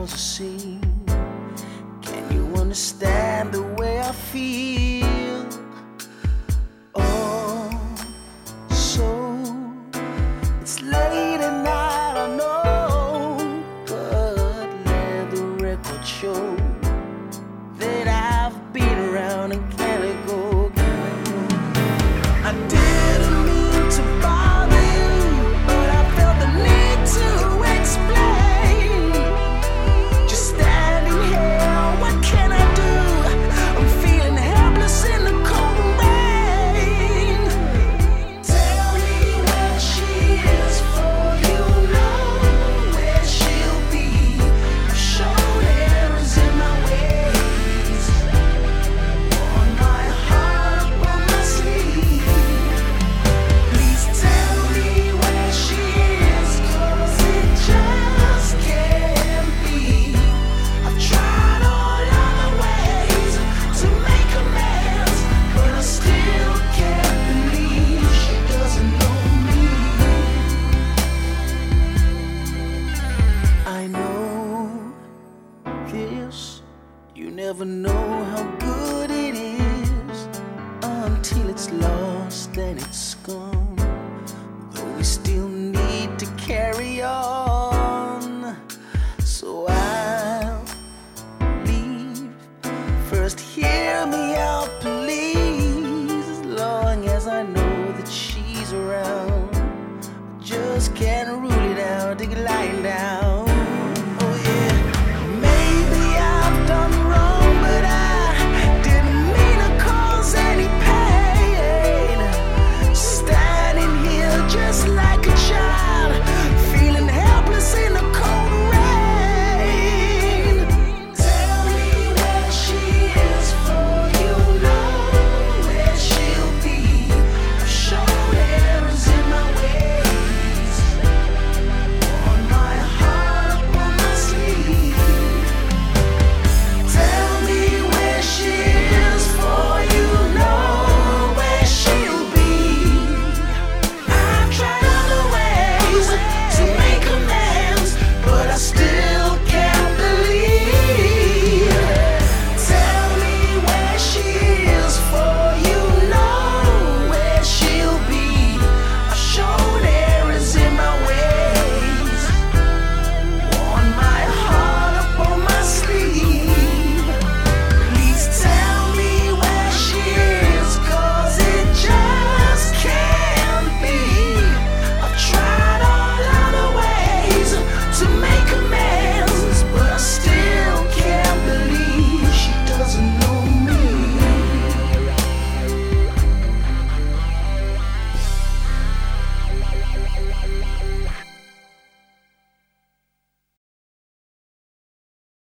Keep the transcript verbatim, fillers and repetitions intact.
was a scene. Can you understand the way I feel? Oh, so it's late at night, I know, but let the record show that I've been around and can't let go, can't let go. I didn't mean to bother you, but I felt the need to explain. Just standing here, what can I do? I'm feeling helpless in the cold rain. Tell me where she is, for you know where she'll be. I've shown errors in my ways, on my heart, on my sleeve. Please tell me where she is, 'cause it just can't be. I've tried all other ways to make amends, but I still can't believe she doesn't know me. I know this, you never know how good it is until it's lost and it's gone. Though we still